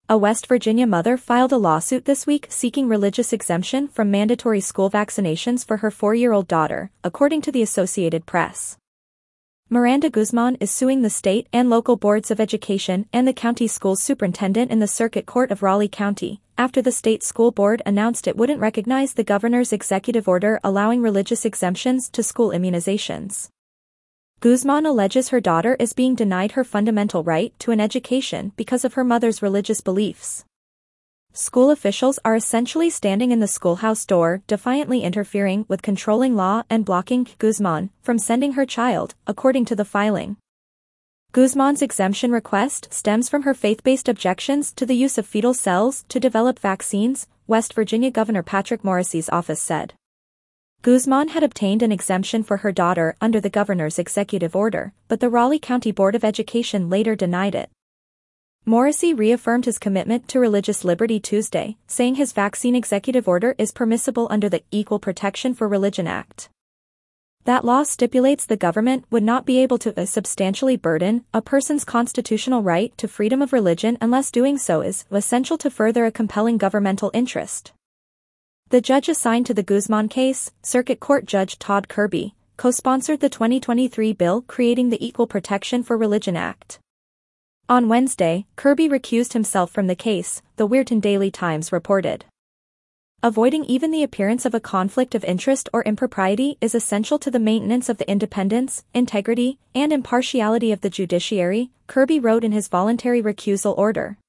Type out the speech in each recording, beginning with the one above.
A West Virginia mother filed a lawsuit this week seeking religious exemption from mandatory school vaccinations for her 4-year-old daughter, according to the Associated Press. Miranda Guzman is suing the state and local boards of education and the county school superintendent in the Circuit Court of Raleigh County, after the state school board announced it wouldn't recognize the governor's executive order allowing religious exemptions to school immunizations. Guzman alleges her daughter is being denied her fundamental right to an education because of her mother's religious beliefs. School officials are essentially standing in the schoolhouse door, defiantly interfering with controlling law and blocking Guzman from sending her child, according to the filing. Guzman's exemption request stems from her faith-based objections to the use of fetal cells to develop vaccines, West Virginia Governor Patrick Morrisey's office said. Guzman had obtained an exemption for her daughter under the governor's executive order, but the Raleigh County Board of Education later denied it. Morrisey reaffirmed his commitment to religious liberty Tuesday, saying his vaccine executive order is permissible under the Equal Protection for Religion Act. That law stipulates the government would not be able to substantially burden a person's constitutional right to freedom of religion unless doing so is essential to further a compelling governmental interest. The judge assigned to the Guzman case, Circuit Court Judge Todd Kirby, co-sponsored the 2023 bill creating the Equal Protection for Religion Act. On Wednesday, Kirby recused himself from the case, the Weirton Daily Times reported. Avoiding even the appearance of a conflict of interest or impropriety is essential to the maintenance of the independence, integrity, and impartiality of the judiciary, Kirby wrote in his voluntary recusal order.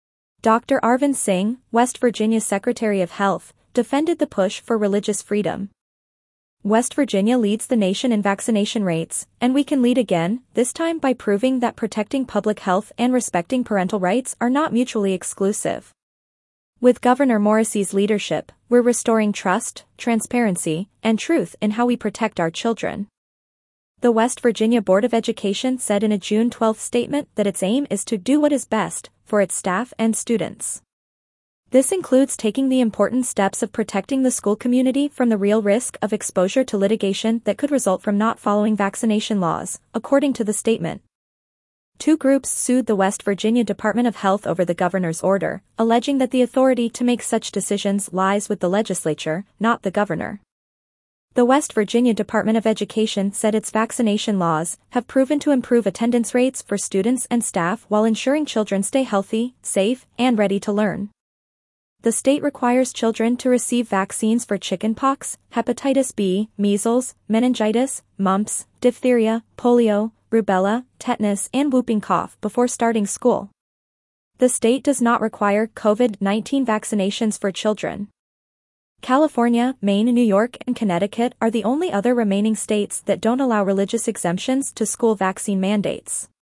Dr. Arvind Singh, West Virginia Secretary of Health, defended the push for religious freedom. West Virginia leads the nation in vaccination rates, and we can lead again, this time by proving that protecting public health and respecting parental rights are not mutually exclusive. With Governor Morrisey's leadership, we're restoring trust, transparency, and truth in how we protect our children. The West Virginia Board of Education said in a June 12 statement that its aim is to do what is best for its staff and students. This includes taking the important steps of protecting the school community from the real risk of exposure to litigation that could result from not following vaccination laws, according to the statement. Two groups sued the West Virginia Department of Health over the governor's order, alleging that the authority to make such decisions lies with the legislature, not the governor. The West Virginia Department of Education said its vaccination laws have proven to improve attendance rates for students and staff while ensuring children stay healthy, safe, and ready to learn. The state requires children to receive vaccines for chickenpox, hepatitis B, measles, meningitis, mumps, diphtheria, polio, rubella, tetanus, and whooping cough before starting school. The state does not require COVID-19 vaccinations for children. California, Maine, New York, and Connecticut are the only other remaining states that don't allow religious exemptions to school vaccine mandates.